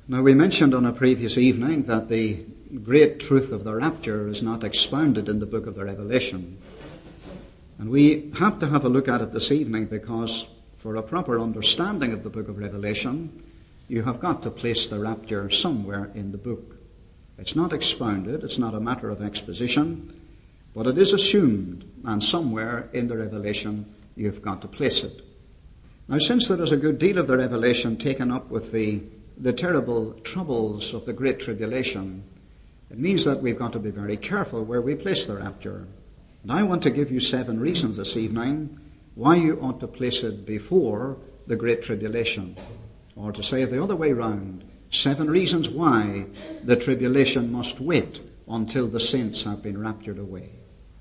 Now, we mentioned on a previous evening that the great truth of the rapture is not expounded in the book of the Revelation. And we have to have a look at it this evening because for a proper understanding of the book of Revelation, you have got to place the rapture somewhere in the book. It's not expounded, it's not a matter of exposition, but it is assumed, and somewhere in the Revelation you've got to place it. Now, since there is a good deal of the Revelation taken up with the terrible troubles of the Great Tribulation, it means that we've got to be very careful where we place the rapture. And I want to give you 7 reasons this evening why you ought to place it before the Great Tribulation. Or to say it the other way round, 7 reasons why the tribulation must wait until the saints have been raptured away.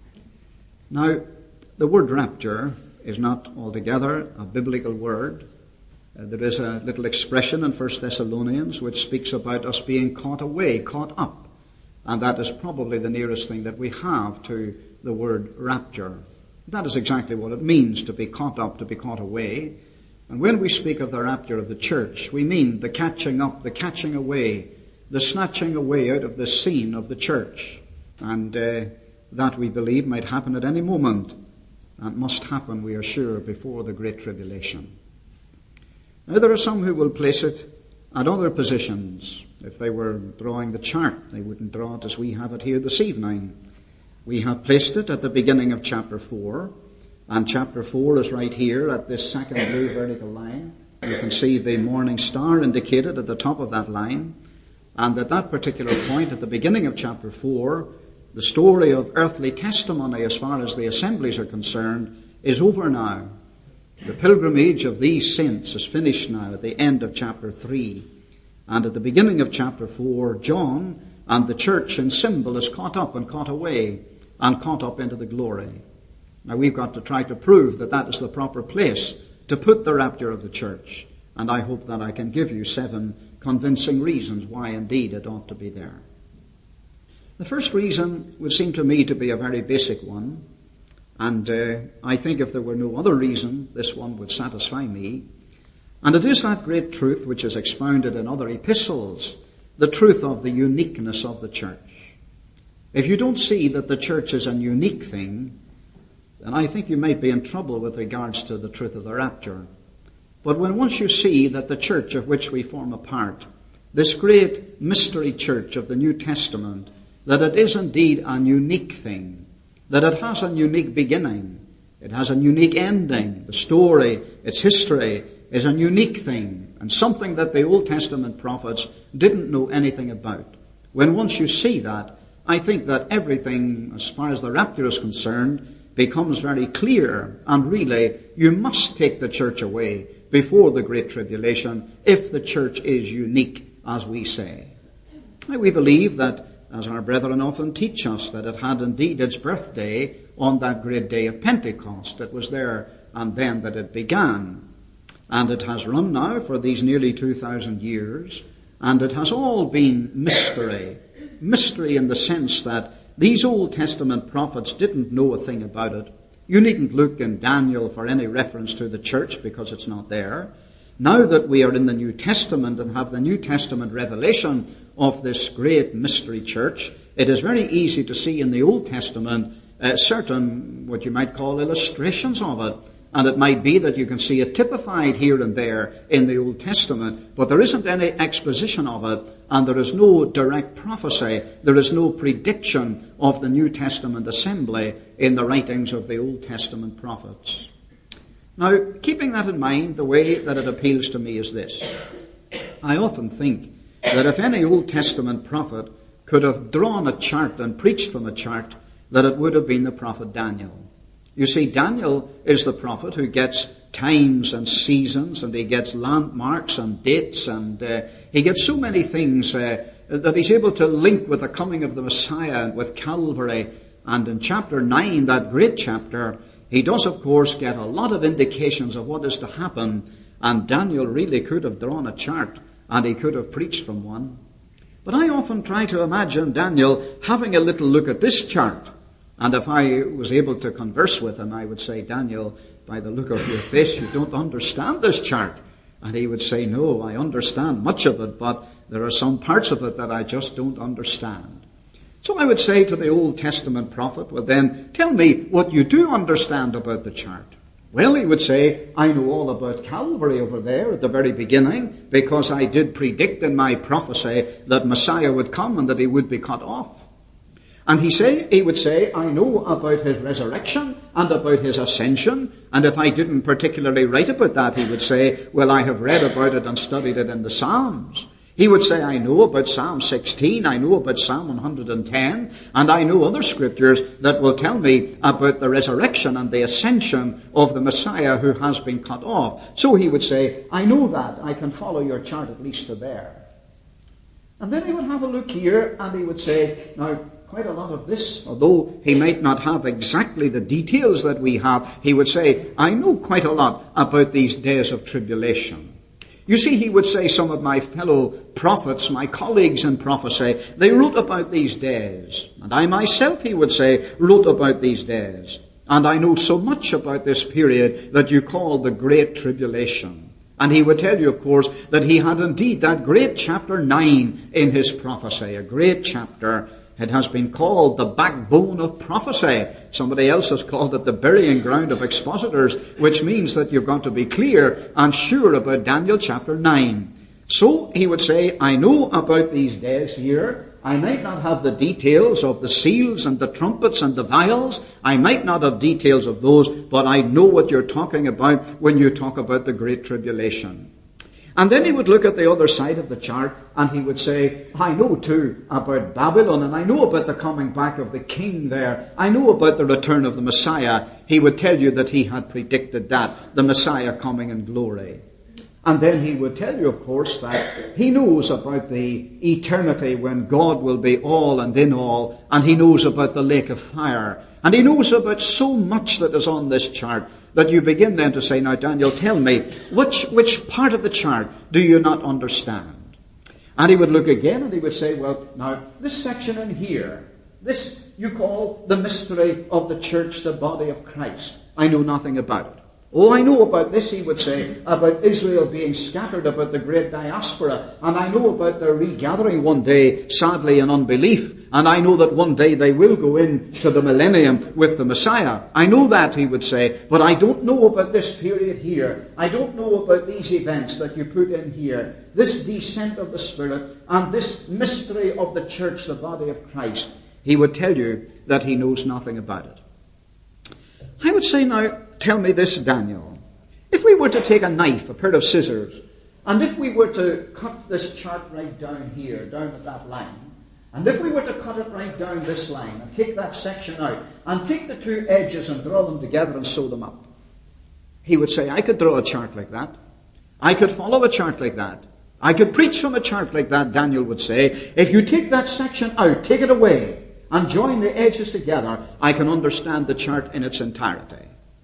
Now, the word rapture is not altogether a biblical word. There is a little expression in 1 Thessalonians which speaks about us being caught away, caught up. And that is probably the nearest thing that we have to the word rapture. That is exactly what it means to be caught up, to be caught away. And when we speak of the rapture of the church, we mean the catching up, the catching away, the snatching away out of the scene of the church. And that we believe might happen at any moment. And must happen, we are sure, before the Great Tribulation. Now, there are some who will place it at other positions. If they were drawing the chart, they wouldn't draw it as we have it here this evening. We have placed it at the beginning of chapter 4, and chapter 4 is right here at this second blue vertical line. You can see the morning star indicated at the top of that line, and at that particular point at the beginning of chapter 4, the story of earthly testimony as far as the assemblies are concerned is over now. The pilgrimage of these saints is finished now at the end of chapter 3. And at the beginning of chapter 4, John and the church in symbol is caught up and caught away and caught up into the glory. Now, we've got to try to prove that that is the proper place to put the rapture of the church. And I hope that I can give you 7 convincing reasons why indeed it ought to be there. The first reason would seem to me to be a very basic one. And I think if there were no other reason, this one would satisfy me. And it is that great truth which is expounded in other epistles, the truth of the uniqueness of the church. If you don't see that the church is a unique thing, then I think you might be in trouble with regards to the truth of the rapture. But when once you see that the church of which we form a part, this great mystery church of the New Testament, that it is indeed a unique thing, that it has a unique beginning, it has a unique ending, the story, its history is a unique thing, and something that the Old Testament prophets didn't know anything about. When once you see that, I think that everything, as far as the rapture is concerned, becomes very clear, and really, you must take the church away before the Great Tribulation if the church is unique, as we say. We believe that, as our brethren often teach us, that it had indeed its birthday on that great day of Pentecost. It was there and then that it began. And it has run now for these nearly 2,000 years, and it has all been mystery. Mystery in the sense that these Old Testament prophets didn't know a thing about it. You needn't look in Daniel for any reference to the church because it's not there. Now that we are in the New Testament and have the New Testament revelation of this great mystery church, it is very easy to see in the Old Testament certain, what you might call, illustrations of it. And it might be that you can see it typified here and there in the Old Testament, but there isn't any exposition of it, and there is no direct prophecy, there is no prediction of the New Testament assembly in the writings of the Old Testament prophets. Now, keeping that in mind, the way that it appeals to me is this. I often think that if any Old Testament prophet could have drawn a chart and preached from a chart, that it would have been the prophet Daniel. You see, Daniel is the prophet who gets times and seasons, and he gets landmarks and dates, and he gets so many things that he's able to link with the coming of the Messiah and with Calvary. And in chapter 9, that great chapter, he does, of course, get a lot of indications of what is to happen, and Daniel really could have drawn a chart, and he could have preached from one. But I often try to imagine Daniel having a little look at this chart. And if I was able to converse with him, I would say, Daniel, by the look of your face, you don't understand this chart. And he would say, no, I understand much of it, but there are some parts of it that I just don't understand. So I would say to the Old Testament prophet, well then, tell me what you do understand about the chart. Well, he would say, I know all about Calvary over there at the very beginning, because I did predict in my prophecy that Messiah would come and that he would be cut off. And he would say, I know about his resurrection and about his ascension. And if I didn't particularly write about that, he would say, well, I have read about it and studied it in the Psalms. He would say, I know about Psalm 16, I know about Psalm 110, and I know other scriptures that will tell me about the resurrection and the ascension of the Messiah who has been cut off. So he would say, I know that. I can follow your chart at least to there. And then he would have a look here and he would say, now, quite a lot of this, although he might not have exactly the details that we have, he would say, I know quite a lot about these days of tribulation. You see, he would say, some of my fellow prophets, my colleagues in prophecy, they wrote about these days. And I myself, he would say, wrote about these days. And I know so much about this period that you call the Great Tribulation. And he would tell you, of course, that he had indeed that great chapter 9 in his prophecy, a great chapter. It has been called the backbone of prophecy. Somebody else has called it the burying ground of expositors, which means that you've got to be clear and sure about Daniel chapter 9. So he would say, I know about these days here. I might not have the details of the seals and the trumpets and the vials. I might not have details of those, but I know what you're talking about when you talk about the Great Tribulation. And then he would look at the other side of the chart and he would say, I know too about Babylon, and I know about the coming back of the king there. I know about the return of the Messiah. He would tell you that he had predicted that, the Messiah coming in glory. And then he would tell you, of course, that he knows about the eternity when God will be all and in all, and he knows about the lake of fire. And he knows about so much that is on this chart that you begin then to say, now Daniel, tell me, which part of the chart do you not understand? And he would look again and he would say, well, now this section in here, this you call the mystery of the church, the body of Christ. I know nothing about it. Oh, I know about this, he would say, about Israel being scattered, about the great diaspora. And I know about their regathering one day, sadly in unbelief. And I know that one day they will go into the millennium with the Messiah. I know that, he would say, but I don't know about this period here. I don't know about these events that you put in here. This descent of the Spirit and this mystery of the church, the body of Christ. He would tell you that he knows nothing about it. I would say now, tell me this, Daniel. If we were to take a knife, a pair of scissors, and if we were to cut this chart right down here, down at that line, and if we were to cut it right down this line and take that section out and take the two edges and draw them together and sew them up, he would say, I could draw a chart like that. I could follow a chart like that. I could preach from a chart like that, Daniel would say. If you take that section out, take it away, and join the edges together, I can understand the chart in its entirety.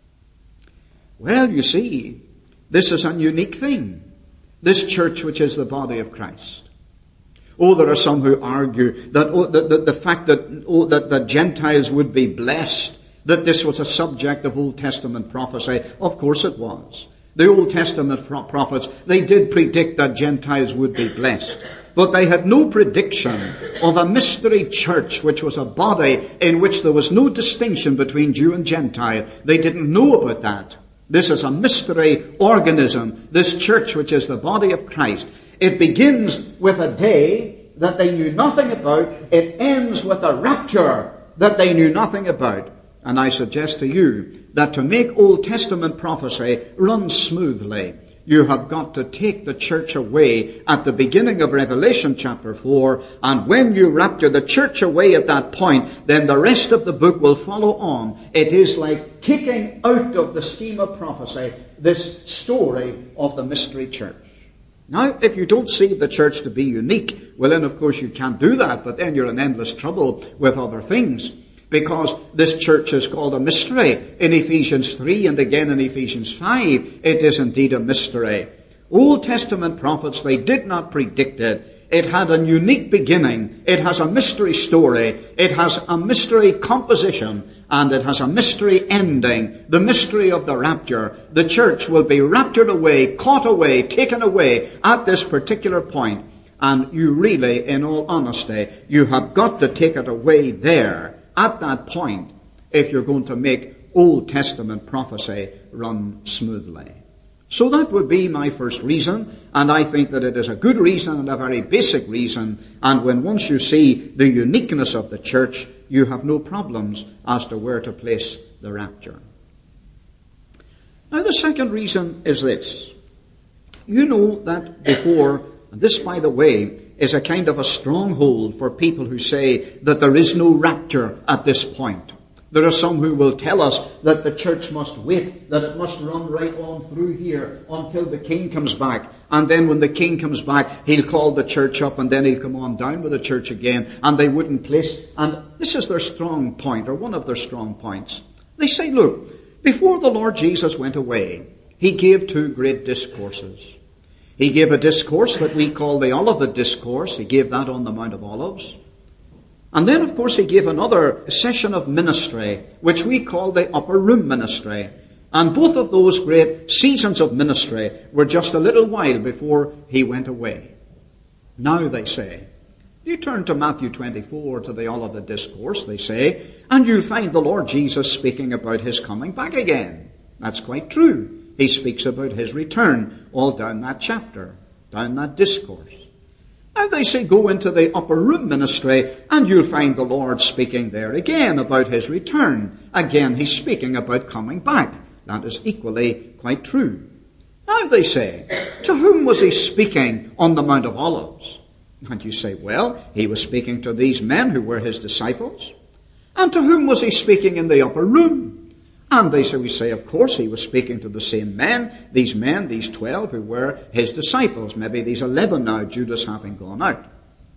Well, you see, this is a unique thing. This church which is the body of Christ. Oh, there are some who argue that the fact that Gentiles would be blessed, that this was a subject of Old Testament prophecy. Of course it was. The Old Testament prophets, they did predict that Gentiles would be blessed. But they had no prediction of a mystery church which was a body in which there was no distinction between Jew and Gentile. They didn't know about that. This is a mystery organism, this church which is the body of Christ. It begins with a day that they knew nothing about. It ends with a rapture that they knew nothing about. And I suggest to you that to make Old Testament prophecy run smoothly, you have got to take the church away at the beginning of Revelation chapter 4, and when you rapture the church away at that point, then the rest of the book will follow on. It is like taking out of the scheme of prophecy this story of the mystery church. Now, if you don't see the church to be unique, well then of course you can't do that, but then you're in endless trouble with other things. Because this church is called a mystery in Ephesians 3 and again in Ephesians 5. It is indeed a mystery. Old Testament prophets, they did not predict it. It had a unique beginning. It has a mystery story. It has a mystery composition. and it has a mystery ending, the mystery of the rapture. The church will be raptured away, caught away, taken away at this particular point. And you really, in all honesty, you have got to take it away there, at that point, if you're going to make Old Testament prophecy run smoothly. So that would be my first reason, and I think that it is a good reason and a very basic reason, and when once you see the uniqueness of the church, you have no problems as to where to place the rapture. Now the second reason is this. You know that before, and this by the way is a kind of a stronghold for people who say that there is no rapture at this point. There are some who will tell us that the church must wait, that it must run right on through here until the King comes back. And then when the King comes back, he'll call the church up and then he'll come on down with the church again. And they wouldn't place. And this is their strong point, or one of their strong points. They say, look, before the Lord Jesus went away, he gave two great discourses. He gave a discourse that we call the Olivet Discourse. He gave that on the Mount of Olives. And then, of course, he gave another session of ministry, which we call the Upper Room Ministry. And both of those great seasons of ministry were just a little while before he went away. Now, they say, you turn to Matthew 24, to the Olivet Discourse, they say, and you'll find the Lord Jesus speaking about his coming back again. That's quite true. He speaks about his return all down that chapter, down that discourse. Now they say go into the Upper Room Ministry and you'll find the Lord speaking there again about his return. Again, he's speaking about coming back. That is equally quite true. Now they say, to whom was he speaking on the Mount of Olives? And you say, well, he was speaking to these men who were his disciples. And to whom was he speaking in the upper room? And we say, of course, he was speaking to the same men, these 12 who were his disciples. Maybe these 11 now, Judas having gone out.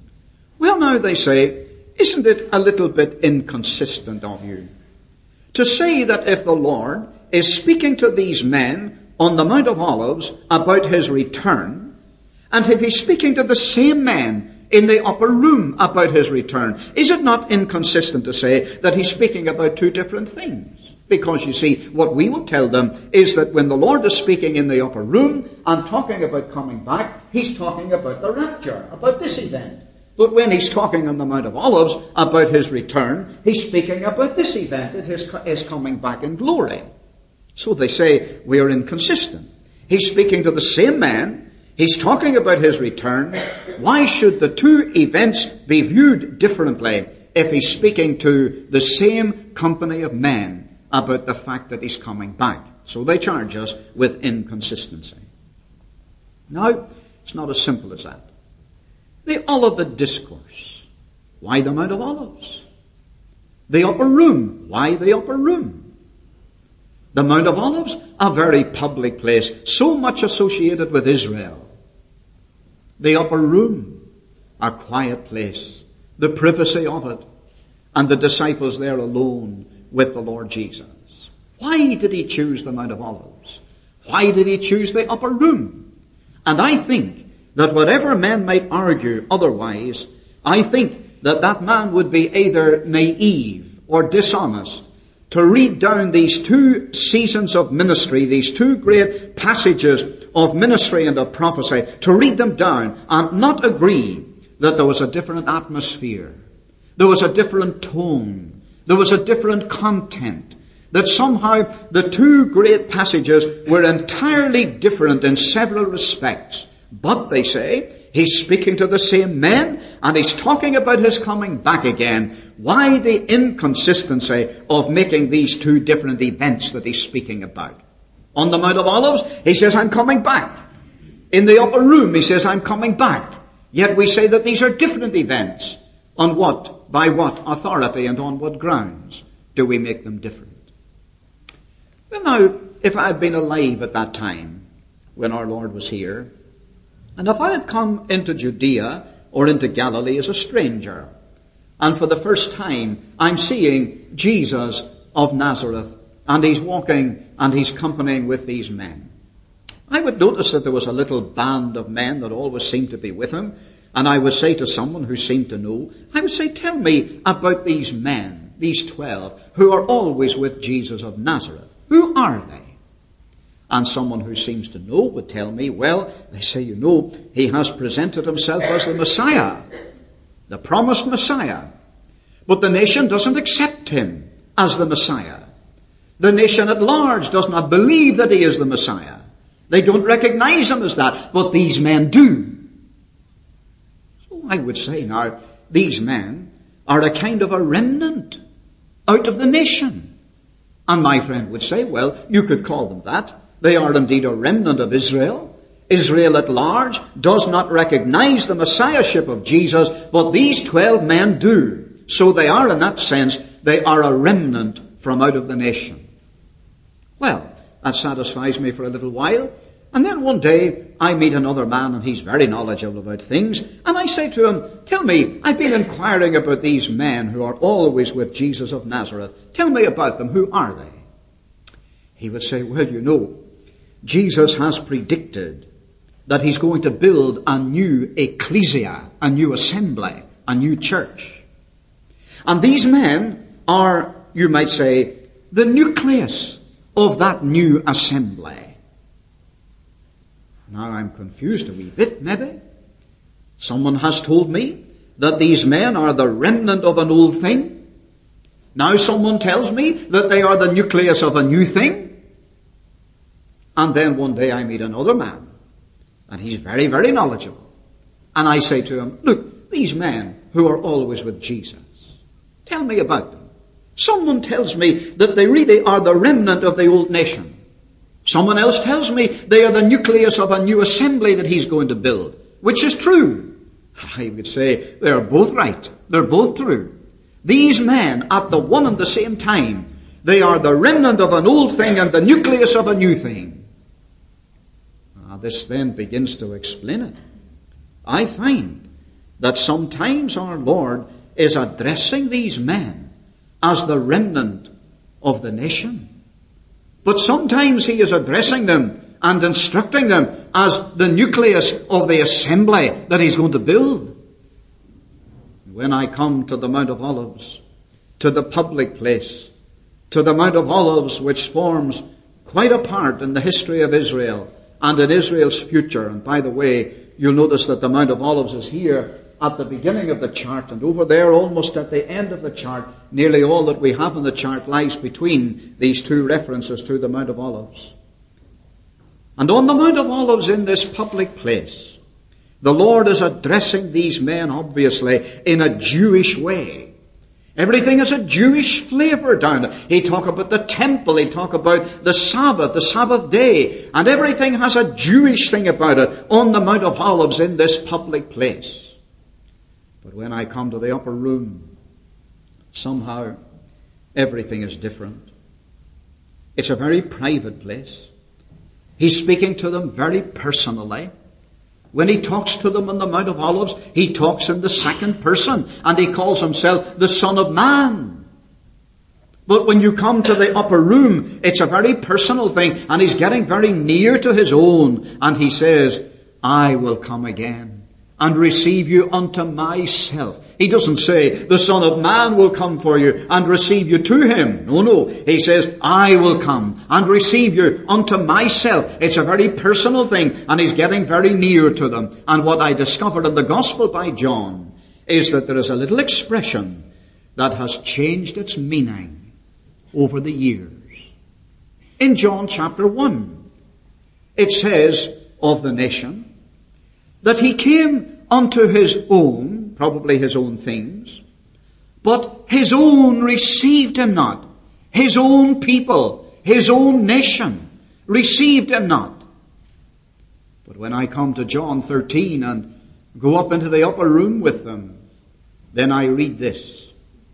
Well, now they say, isn't it a little bit inconsistent of you to say that if the Lord is speaking to these men on the Mount of Olives about his return, and if he's speaking to the same men in the upper room about his return, is it not inconsistent to say that he's speaking about two different things? Because you see, what we will tell them is that when the Lord is speaking in the upper room and talking about coming back, he's talking about the rapture, about this event. But when he's talking on the Mount of Olives about his return, he's speaking about this event, his coming back in glory. So they say we are inconsistent. He's speaking to the same man, he's talking about his return. Why should the two events be viewed differently if he's speaking to the same company of men about the fact that he's coming back? So they charge us with inconsistency. Now, it's not as simple as that. The Olivet Discourse. Why the Mount of Olives? The upper room. Why the upper room? The Mount of Olives, a very public place, so much associated with Israel. The upper room, a quiet place, the privacy of it, and the disciples there alone with the Lord Jesus. Why did he choose the Mount of Olives? Why did he choose the upper room? And I think that whatever men might argue otherwise, I think that that man would be either naive or dishonest to read down these two seasons of ministry, these two great passages of ministry and of prophecy, to read them down and not agree that there was a different atmosphere, there was a different tone, there was a different content, that somehow the two great passages were entirely different in several respects. But, they say, he's speaking to the same men and he's talking about his coming back again. Why the inconsistency of making these two different events that he's speaking about? On the Mount of Olives, he says, I'm coming back. In the upper room, he says, I'm coming back. Yet we say that these are different events. On what, by what authority and on what grounds do we make them different? Well, now, if I had been alive at that time when our Lord was here, and if I had come into Judea or into Galilee as a stranger, and for the first time I'm seeing Jesus of Nazareth, and he's walking and he's companying with these men, I would notice that there was a little band of men that always seemed to be with him, and I would say to someone who seemed to know, I would say, tell me about these men. these 12, who are always with Jesus of Nazareth, who are they? And someone who seems to know would tell me, well, they say, he has presented himself as the Messiah, the promised Messiah. But the nation doesn't accept him as the Messiah. The nation at large does not believe that he is the Messiah. They don't recognize him as that, but these men do. So I would say now, these men are a kind of a remnant out of the nation. And my friend would say, well, you could call them that. They are indeed a remnant of Israel. Israel at large does not recognize the Messiahship of Jesus, but these 12 men do. So they are, in that sense, they are a remnant from out of the nation. Well, that satisfies me for a little while. And then one day I meet another man, and he's very knowledgeable about things, and I say to him, tell me, I've been inquiring about these men who are always with Jesus of Nazareth. Tell me about them. Who are they? He would say, well, Jesus has predicted that he's going to build a new ecclesia, a new assembly, a new church. And these men are, you might say, the nucleus of that new assembly. Now I'm confused a wee bit, maybe. Someone has told me that these men are the remnant of an old thing. Now someone tells me that they are the nucleus of a new thing. And then one day I meet another man, and he's very, very knowledgeable. And I say to him, look, these men who are always with Jesus, tell me about them. Someone tells me that they really are the remnant of the old nation. Someone else tells me they are the nucleus of a new assembly that he's going to build, which is true. I would say they're both right. They're both true. These men, at the one and the same time, they are the remnant of an old thing and the nucleus of a new thing. This then begins to explain it. I find that sometimes our Lord is addressing these men as the remnant of the nation. But sometimes he is addressing them and instructing them as the nucleus of the assembly that he's going to build. When I come to the Mount of Olives, to the public place, to the Mount of Olives, which forms quite a part in the history of Israel and in Israel's future. And by the way, you'll notice that the Mount of Olives is here at the beginning of the chart, and over there, almost at the end of the chart, nearly all that we have in the chart lies between these two references to the Mount of Olives. And on the Mount of Olives, in this public place, the Lord is addressing these men, obviously, in a Jewish way. Everything is a Jewish flavor down there. He talk about the temple, he talk about the Sabbath day, and everything has a Jewish thing about it on the Mount of Olives in this public place. But when I come to the upper room, somehow everything is different. It's a very private place. He's speaking to them very personally. When he talks to them on the Mount of Olives, he talks in the second person, and he calls himself the Son of Man. But when you come to the upper room, it's a very personal thing, and he's getting very near to his own, and he says, I will come again and receive you unto myself. He doesn't say, the Son of Man will come for you and receive you to him. No. He says, I will come and receive you unto myself. It's a very personal thing, and he's getting very near to them. And what I discovered in the Gospel by John is that there is a little expression that has changed its meaning over the years. In John chapter 1, it says of the nation that he came unto his own, probably his own things, but his own received him not. His own people, his own nation received him not. But when I come to John 13 and go up into the upper room with them, then I read this.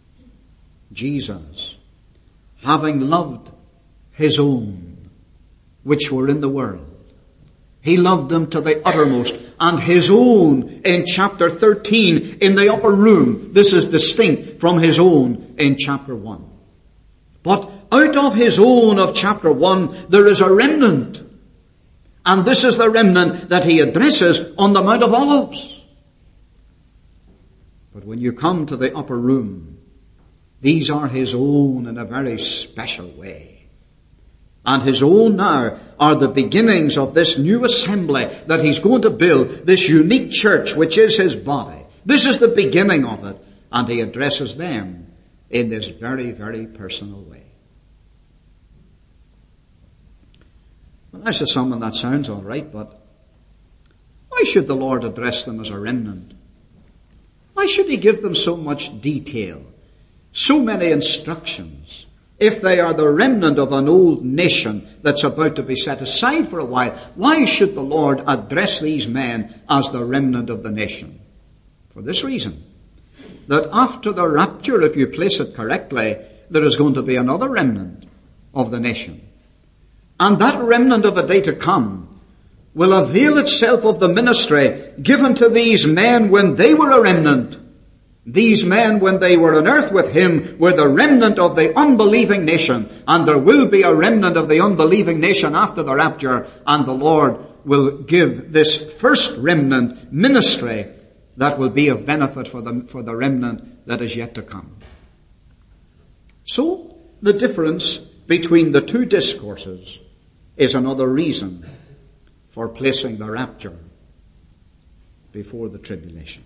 Jesus, having loved his own, which were in the world, he loved them to the uttermost. And his own in chapter 13 in the upper room. This is distinct from his own in chapter 1. But out of his own of chapter 1, there is a remnant. And this is the remnant that he addresses on the Mount of Olives. But when you come to the upper room, These are his own in a very special way. And his own now are the beginnings of this new assembly that he's going to build, this unique church which is his body. This is the beginning of it, and he addresses them in this very, very personal way. Well, I say something that sounds all right, but why should the Lord address them as a remnant? Why should he give them so much detail, so many instructions, if they are the remnant of an old nation that's about to be set aside for a while? Why should the Lord address these men as the remnant of the nation? For this reason, that after the rapture, if you place it correctly, there is going to be another remnant of the nation. And that remnant of a day to come will avail itself of the ministry given to these men when they were a remnant. These men, when they were on earth with him, were the remnant of the unbelieving nation. And there will be a remnant of the unbelieving nation after the rapture. And the Lord will give this first remnant ministry that will be of benefit for the remnant that is yet to come. So, the difference between the two discourses is another reason for placing the rapture before the tribulation.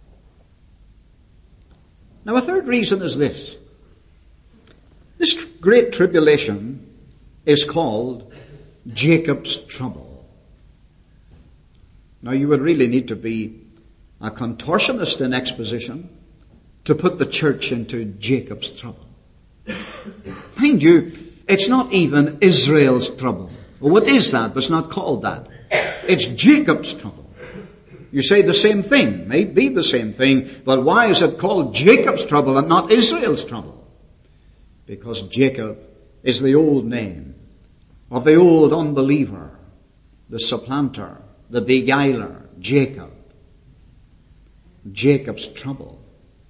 Now, a third reason is this. This great tribulation is called Jacob's trouble. Now, you would really need to be a contortionist in exposition to put the church into Jacob's trouble. Mind you, it's not even Israel's trouble. Well, what is that? But it's not called that. It's Jacob's trouble. You say the same thing, may be the same thing, but why is it called Jacob's trouble and not Israel's trouble? Because Jacob is the old name of the old unbeliever, the supplanter, the beguiler, Jacob. Jacob's trouble.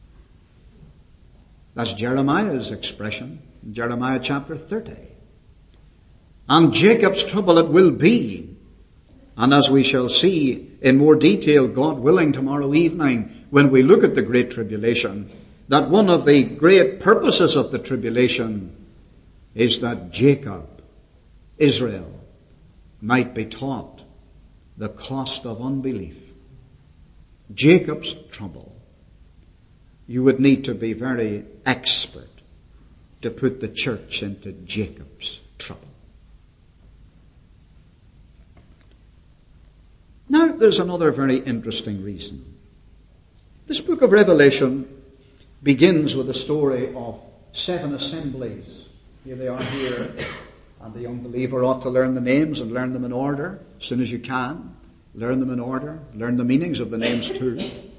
That's Jeremiah's expression, in Jeremiah chapter 30. And Jacob's trouble it will be. And as we shall see in more detail, God willing, tomorrow evening, when we look at the Great Tribulation, that one of the great purposes of the tribulation is that Jacob, Israel, might be taught the cost of unbelief. Jacob's trouble. You would need to be very expert to put the church into Jacob's trouble. Now, there's another very interesting reason. This book of Revelation begins with a story of 7 assemblies. Here they are here, and the young believer ought to learn the names and learn them in order as soon as you can. Learn them in order. Learn the meanings of the names too.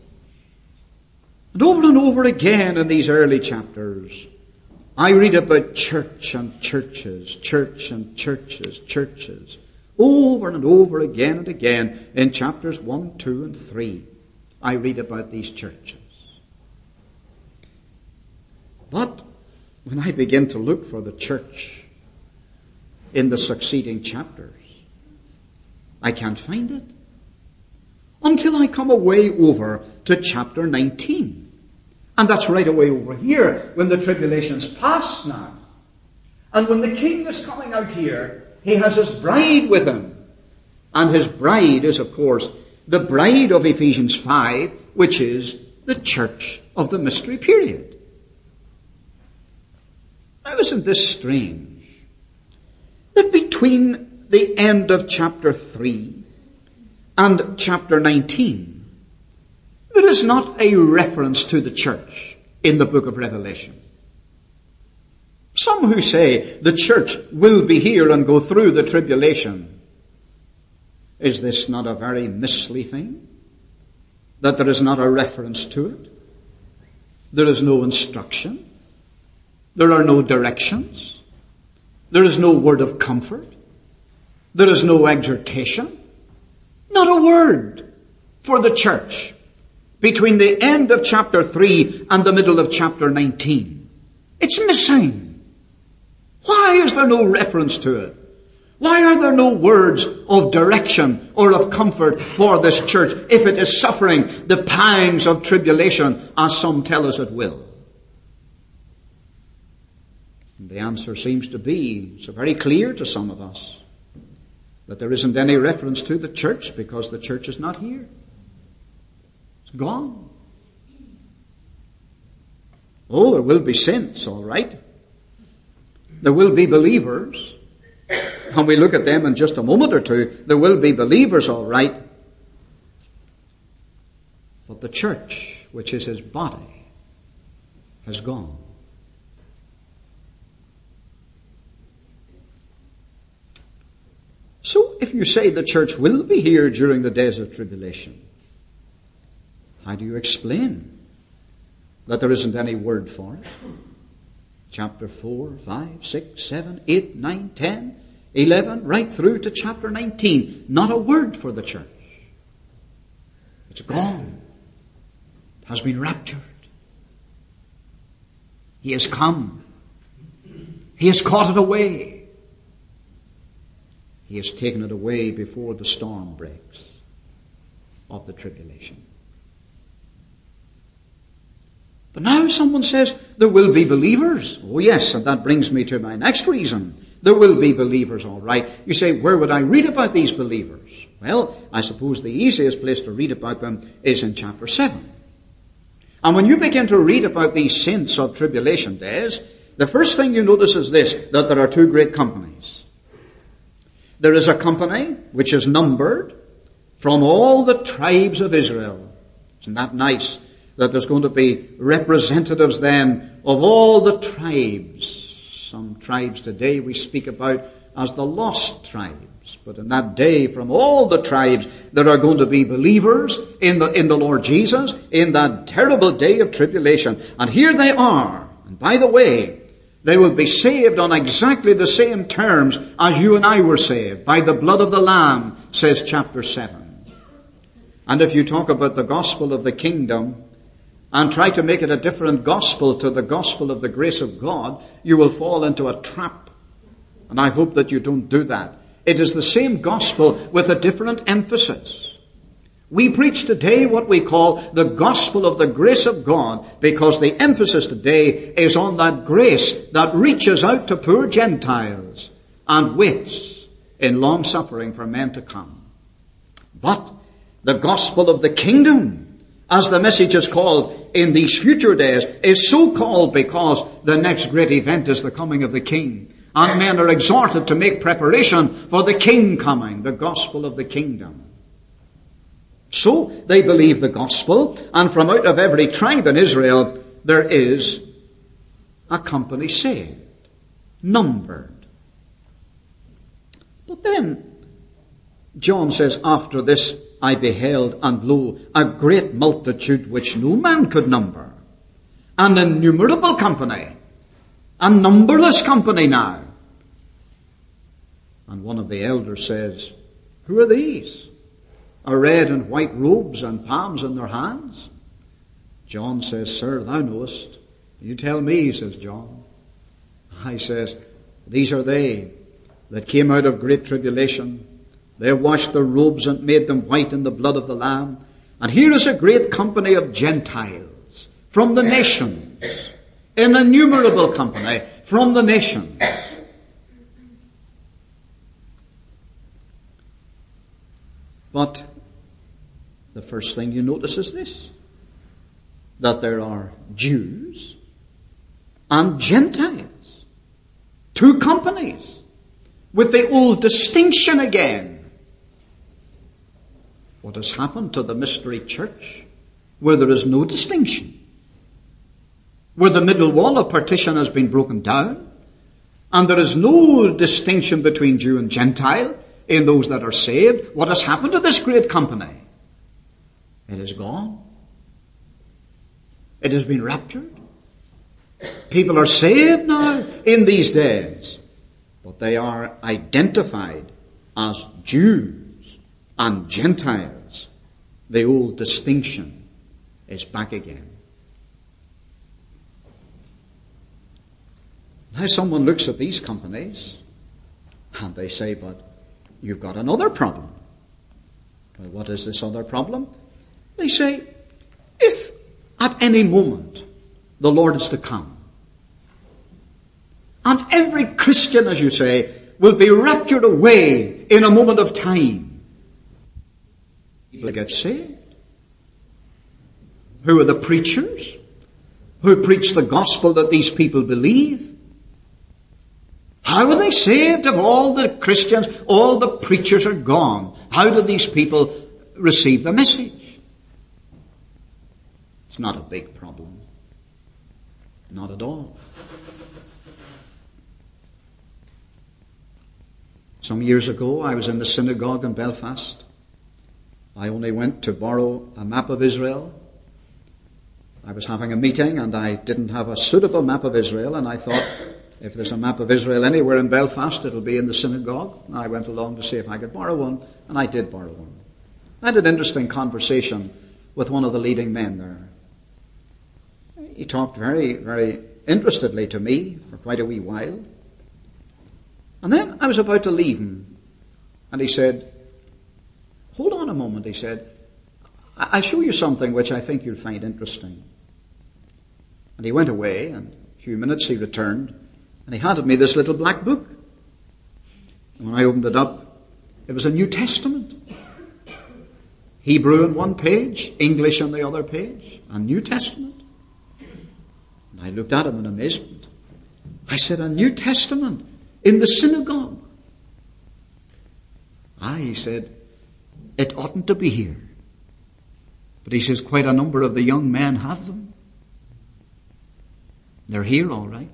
And over again in these early chapters, I read about church and churches, church and churches, churches. Over and over again and again in chapters 1, 2, and 3, I read about these churches. But when I begin to look for the church in the succeeding chapters, I can't find it. Until I come away over to chapter 19. And that's right away over here, when the tribulation's past now. And when the king is coming out here, he has his bride with him. And his bride is, of course, the bride of Ephesians 5, which is the church of the mystery period. Now, isn't this strange? That between the end of chapter 3 and chapter 19, there is not a reference to the church in the book of Revelation. Some who say the church will be here and go through the tribulation. Is this not a very misleading thing? That there is not a reference to it? There is no instruction. There are no directions. There is no word of comfort. There is no exhortation. Not a word for the church between the end of chapter 3 and the middle of chapter 19. It's missing. Why is there no reference to it? Why are there no words of direction or of comfort for this church if it is suffering the pangs of tribulation as some tell us it will? And the answer seems to be so very clear to some of us that there isn't any reference to the church because the church is not here. It's gone. Oh, there will be saints, all right. There will be believers. And we look at them in just a moment or two. There will be believers, all right. But the church, which is his body, has gone. So if you say the church will be here during the days of tribulation, how do you explain that there isn't any word for it? Chapter 4, 5, 6, 7, 8, 9, 10, 11, right through to chapter 19. Not a word for the church. It's gone. It has been raptured. He has come. He has caught it away. He has taken it away before the storm breaks of the tribulation. But now someone says, there will be believers. Oh yes, and that brings me to my next reason. There will be believers, all right. You say, where would I read about these believers? Well, I suppose the easiest place to read about them is in chapter 7. And when you begin to read about these saints of tribulation days, the first thing you notice is this, that there are two great companies. There is a company which is numbered from all the tribes of Israel. Isn't that nice? That there's going to be representatives then of all the tribes. Some tribes today we speak about as the lost tribes. But in that day, from all the tribes, there are going to be believers in the Lord Jesus in that terrible day of tribulation. And here they are. And by the way, they will be saved on exactly the same terms as you and I were saved, by the blood of the Lamb, says chapter 7. And if you talk about the gospel of the kingdom and try to make it a different gospel to the gospel of the grace of God, you will fall into a trap. And I hope that you don't do that. It is the same gospel with a different emphasis. We preach today what we call the gospel of the grace of God because the emphasis today is on that grace that reaches out to poor Gentiles and waits in long suffering for men to come. But the gospel of the kingdom, as the message is called in these future days, is so called because the next great event is the coming of the King. And men are exhorted to make preparation for the King coming, the gospel of the kingdom. So they believe the gospel, and from out of every tribe in Israel there is a company saved, numbered. But then John says, after this I beheld, and lo, a great multitude which no man could number, an innumerable company, a numberless company now. And one of the elders says, who are these? Are red and white robes and palms in their hands? John says, sir, thou knowest. You tell me, says John. I says, these are they that came out of great tribulation. They have washed their robes and made them white in the blood of the Lamb. And here is a great company of Gentiles from the nations. An innumerable company from the nations. But the first thing you notice is this, that there are Jews and Gentiles. Two companies with the old distinction again. What has happened to the mystery church where there is no distinction? Where the middle wall of partition has been broken down and there is no distinction between Jew and Gentile in those that are saved. What has happened to this great company? It is gone. It has been raptured. People are saved now in these days, but they are identified as Jews and Gentiles. The old distinction is back again. Now someone looks at these companies and they say, but you've got another problem. Well, what is this other problem? They say, if at any moment the Lord is to come, And every Christian, as you say, will be raptured away in a moment of time. People get saved. Who are the preachers who preach the gospel that these people believe? How are they saved if all the Christians, all the preachers are gone? How do these people receive the message? It's not a big problem. Not at all. Some years ago, I was in the synagogue in Belfast. I only went to borrow a map of Israel. I was having a meeting and I didn't have a suitable map of Israel, and I thought, if there's a map of Israel anywhere in Belfast, it'll be in the synagogue. And I went along to see if I could borrow one, and I did borrow one. I had an interesting conversation with one of the leading men there. He talked very, very interestedly to me for quite a wee while. And then I was about to leave him, and he said, "Hold on a moment," he said. "I'll show you something which I think you'll find interesting." And he went away, and in a few minutes he returned, and he handed me this little black book. And when I opened it up, it was a New Testament. Hebrew on one page, English on the other page, a New Testament. And I looked at him in amazement. I said, "A New Testament in the synagogue?" "Ah," he said, "it oughtn't to be here. But," he says, "quite a number of the young men have them. They're here all right."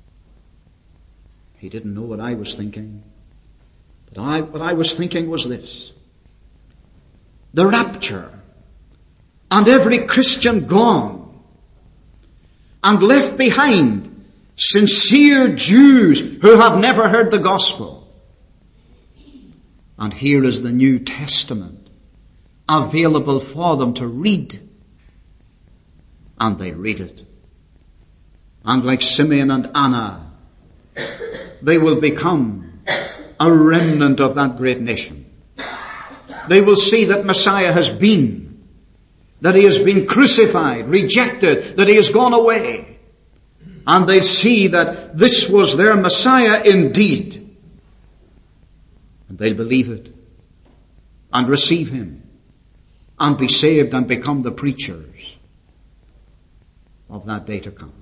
He didn't know what I was thinking. But what I was thinking was this. The rapture, and every Christian gone, and left behind sincere Jews who have never heard the gospel. And here is the New Testament available for them to read. And they read it. And like Simeon and Anna, they will become a remnant of that great nation. They will see that Messiah has been, that he has been crucified, rejected, that he has gone away. And they see that this was their Messiah indeed. And they'll believe it and receive him and be saved and become the preachers of that day to come.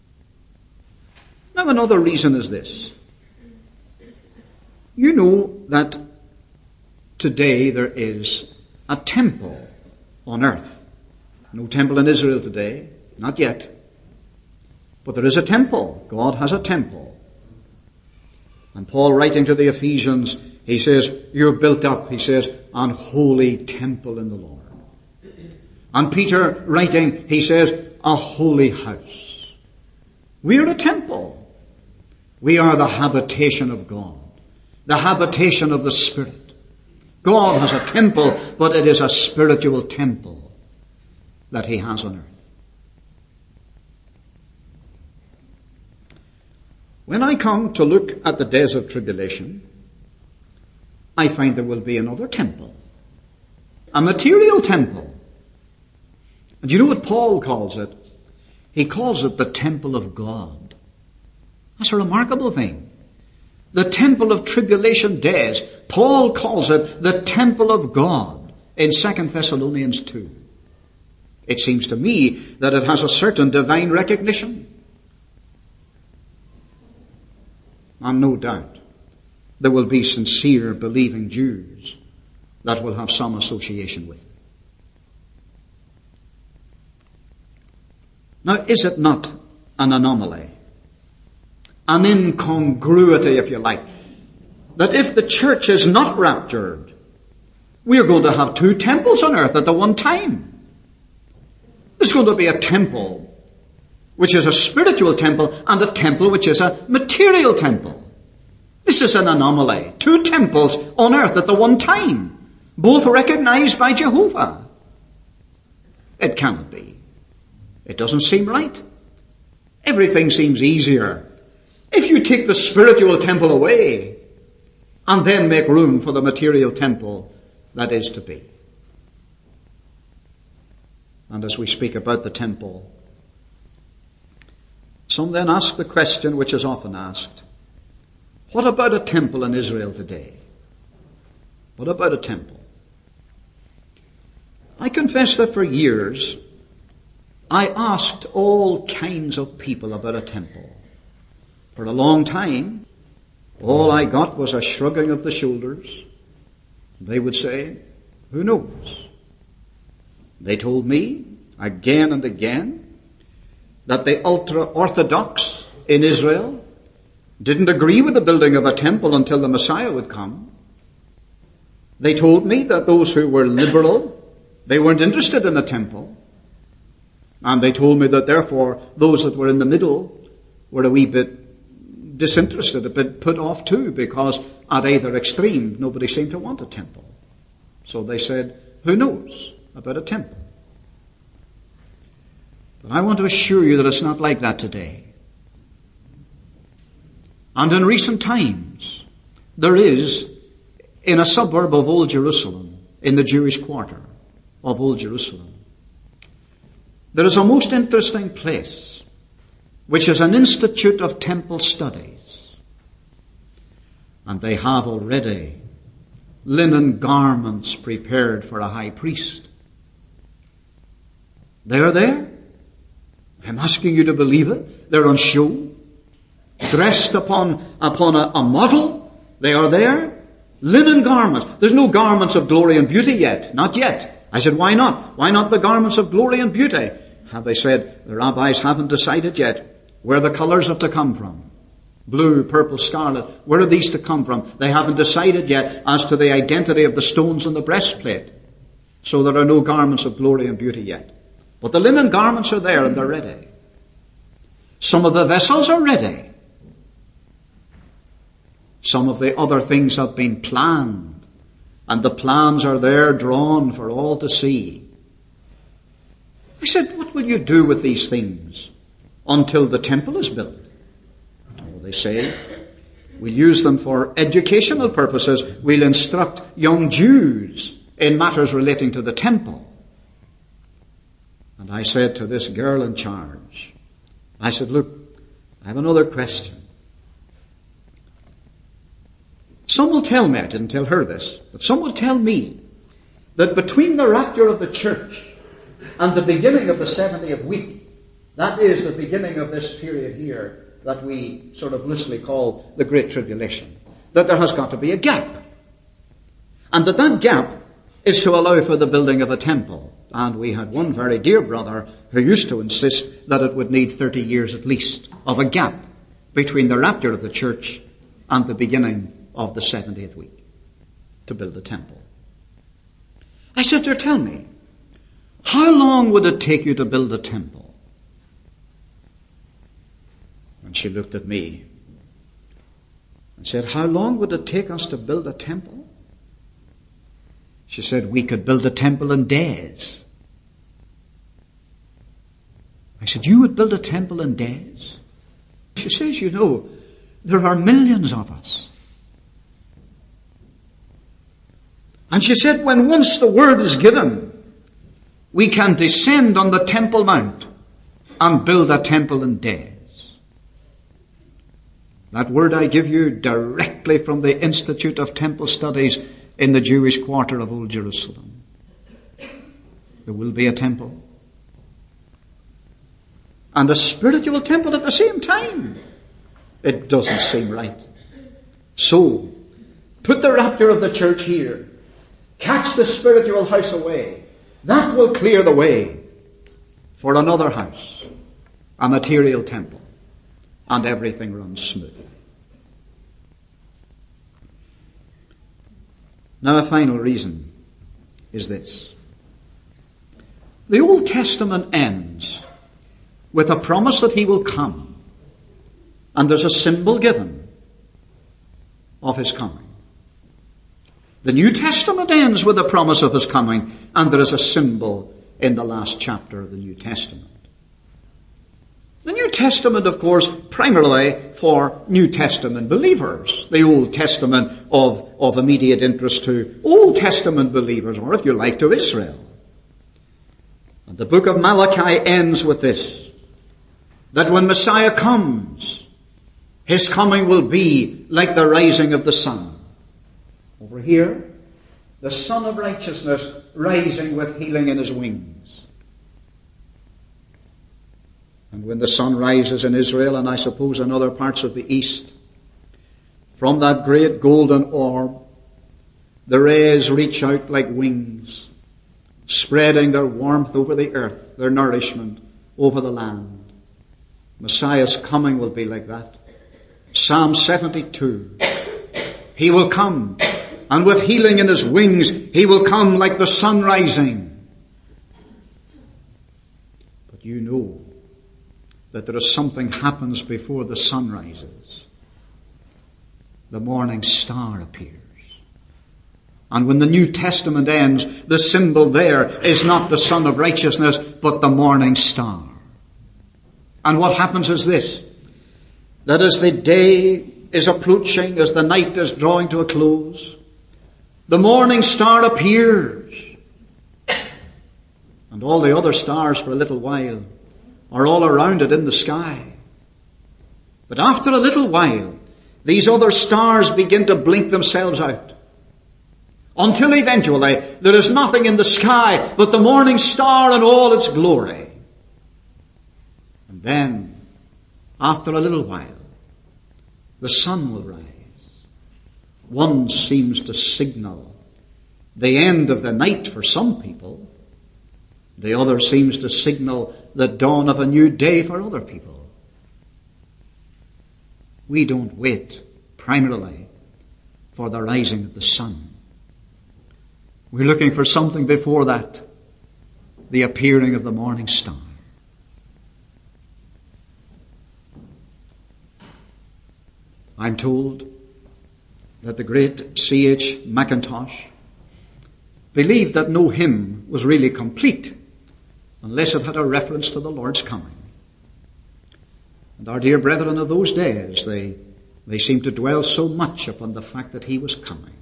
Now another reason is this. You know that today there is a temple on earth. No temple in Israel today, not yet. But there is a temple. God has a temple. And Paul, writing to the Ephesians, he says, "You're built up," he says, "an holy temple in the Lord." And Peter, writing, he says, "a holy house." We are a temple. We are the habitation of God, the habitation of the Spirit. God has a temple, but it is a spiritual temple that he has on earth. When I come to look at the days of tribulation, I find there will be another temple, a material temple. And you know what Paul calls it? He calls it the temple of God. That's a remarkable thing. The temple of tribulation days, Paul calls it the temple of God in 2 Thessalonians 2. It seems to me that it has a certain divine recognition. And no doubt there will be sincere believing Jews that will have some association with it. Now, is it not an anomaly, an incongruity, if you like, that if the church is not raptured, we are going to have two temples on earth at the one time? There's going to be a temple which is a spiritual temple and a temple which is a material temple. This is an anomaly. Two temples on earth at the one time, both recognized by Jehovah. It cannot be. It doesn't seem right. Everything seems easier if you take the spiritual temple away and then make room for the material temple that is to be. And as we speak about the temple, Some then ask the question which is often asked, what about a temple in Israel today? What about a temple? I confess that for years I asked all kinds of people about a temple. For a long time, all I got was a shrugging of the shoulders. They would say, who knows? They told me again and again that the ultra-Orthodox in Israel didn't agree with the building of a temple until the Messiah would come. They told me that those who were liberal, they weren't interested in a temple. And they told me that therefore those that were in the middle were a wee bit disinterested, a bit put off too, because at either extreme nobody seemed to want a temple. So they said, who knows about a temple? But I want to assure you that it's not like that today. And in recent times, there is, in a suburb of Old Jerusalem, in the Jewish quarter of Old Jerusalem, there is a most interesting place, which is an institute of temple studies. And they have already linen garments prepared for a high priest. They are there. I'm asking you to believe it. They're on show. Dressed upon a model. They are there. Linen garments. There's no garments of glory and beauty yet. Not yet. I said, why not? Why not the garments of glory and beauty? Have they said, the rabbis haven't decided yet where the colors are to come from. Blue, purple, scarlet. Where are these to come from? They haven't decided yet as to the identity of the stones on the breastplate. So there are no garments of glory and beauty yet. But the linen garments are there and they're ready. Some of the vessels are ready. Some of the other things have been planned. And the plans are there drawn for all to see. I said, what will you do with these things until the temple is built? Oh, they say, we'll use them for educational purposes. We'll instruct young Jews in matters relating to the temple. And I said to this girl in charge, I said, look, I have another question. Some will tell me, I didn't tell her this, but some will tell me that between the rapture of the church and the beginning of the 70th week, that is the beginning of this period here that we sort of loosely call the Great Tribulation, that there has got to be a gap. And that gap is to allow for the building of a temple. And we had one very dear brother who used to insist that it would need 30 years at least of a gap between the rapture of the church and the beginning of the 70th week to build a temple. I said to her, tell me, how long would it take you to build a temple? And she looked at me and said, how long would it take us to build a temple? She said, we could build a temple in days. I said, you would build a temple in days? She says, you know, there are millions of us. And she said, when once the word is given, we can descend on the Temple Mount and build a temple in days. That word I give you directly from the Institute of Temple Studies in the Jewish quarter of Old Jerusalem. There will be a temple. And a spiritual temple at the same time. It doesn't seem right. So, put the rapture of the church here. Catch the spiritual house away. That will clear the way for another house, a material temple, and everything runs smoothly. Now a final reason is this. The Old Testament ends with a promise that he will come, and there's a symbol given of his coming. The New Testament ends with a promise of his coming, and there is a symbol in the last chapter of the New Testament. The New Testament, of course, primarily for New Testament believers. The Old Testament of immediate interest to Old Testament believers, or if you like, to Israel. And the book of Malachi ends with this. that when Messiah comes, his coming will be like the rising of the sun. Over here, the Son of Righteousness rising with healing in his wings. And when the sun rises in Israel, and I suppose in other parts of the east, from that great golden orb, the rays reach out like wings, spreading their warmth over the earth, their nourishment over the land. Messiah's coming will be like that. Psalm 72. He will come, and with healing in his wings, he will come like the sun rising. But you know that there is something happens before the sun rises. The morning star appears. And when the New Testament ends, the symbol there is not the Son of Righteousness, but the morning star. And what happens is this, that as the day is approaching, as the night is drawing to a close, the morning star appears. And all the other stars for a little while are all around it in the sky. But after a little while, these other stars begin to blink themselves out. Until eventually there is nothing in the sky but the morning star and all its glory. And then, after a little while, the sun will rise. One seems to signal the end of the night for some people. The other seems to signal the dawn of a new day for other people. We don't wait primarily for the rising of the sun. We're looking for something before that, the appearing of the morning star. I'm told that the great C.H. Mackintosh believed that no hymn was really complete unless it had a reference to the Lord's coming. And our dear brethren of those days, they seemed to dwell so much upon the fact that he was coming.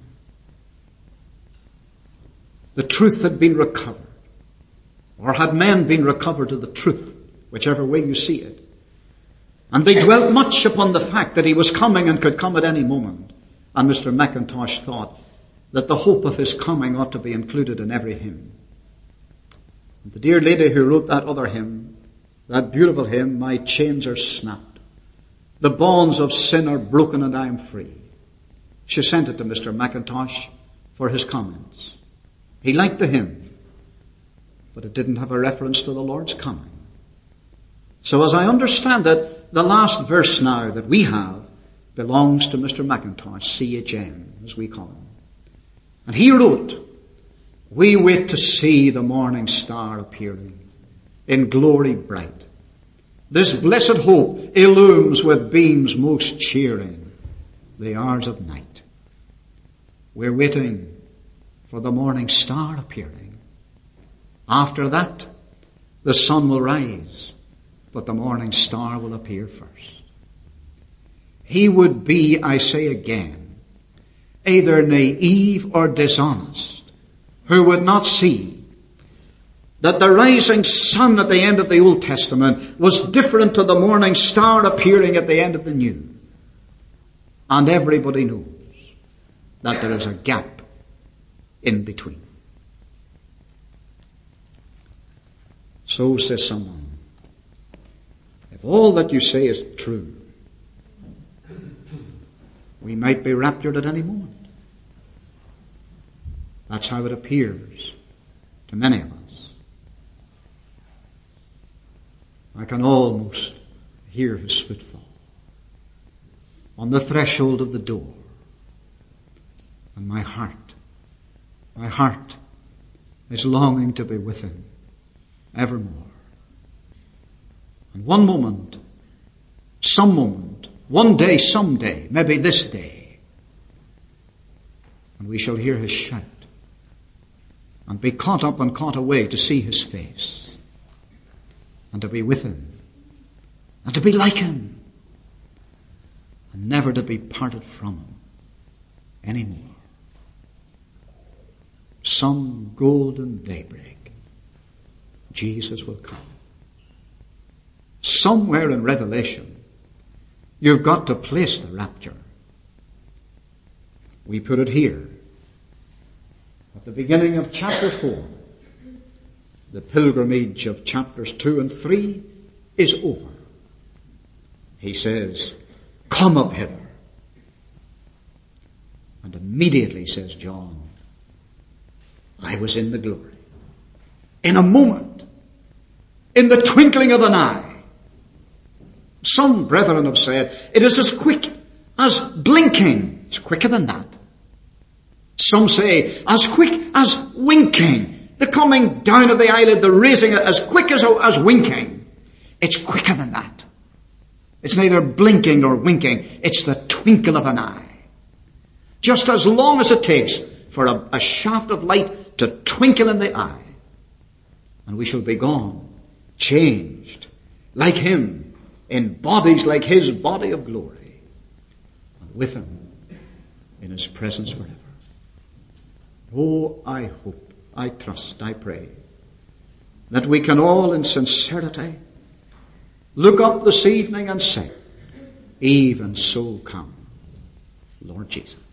The truth had been recovered, or had men been recovered to the truth, whichever way you see it. And they dwelt much upon the fact that he was coming and could come at any moment. And Mr. Mackintosh thought that the hope of his coming ought to be included in every hymn. And the dear lady who wrote that other hymn, that beautiful hymn, My Chains Are Snapped, the bonds of sin are broken and I am free, she sent it to Mr. Mackintosh for his comments. He liked the hymn, but it didn't have a reference to the Lord's coming. So as I understand it, the last verse now that we have belongs to Mr. Mackintosh, CHM, as we call him. And he wrote, we wait to see the morning star appearing in glory bright. This blessed hope illumes with beams most cheering the hours of night. We're waiting for the morning star appearing. After that, the sun will rise, but the morning star will appear first. He would be, I say again, either naive or dishonest, who would not see that the rising sun at the end of the Old Testament was different to the morning star appearing at the end of the New. And everybody knows that there is a gap in between. So says someone, if all that you say is true, we might be raptured at any moment. That's how it appears to many of us. I can almost hear his footfall on the threshold of the door, and my heart is longing to be with him evermore. And one moment, some moment, one day, someday, maybe this day, and we shall hear his shout and be caught up and caught away to see his face and to be with him and to be like him and never to be parted from him anymore. Some golden daybreak, Jesus will come. somewhere in Revelation, you've got to place the rapture. We put it here. At the beginning of chapter 4, the pilgrimage of chapters 2 and 3 is over. He says, come up hither. And immediately, says John, I was in the glory. In a moment, in the twinkling of an eye. Some brethren have said, it is as quick as blinking. It's quicker than that. Some say, as quick as winking. The coming down of the eyelid, the raising, as quick as winking. It's quicker than that. It's neither blinking nor winking. It's the twinkle of an eye. Just as long as it takes for a shaft of light to twinkle in the eye. And we shall be gone, changed, like him, in bodies like his body of glory. And with him, in his presence forever. Oh, I hope, I trust, I pray, that we can all in sincerity look up this evening and say, even so come, Lord Jesus.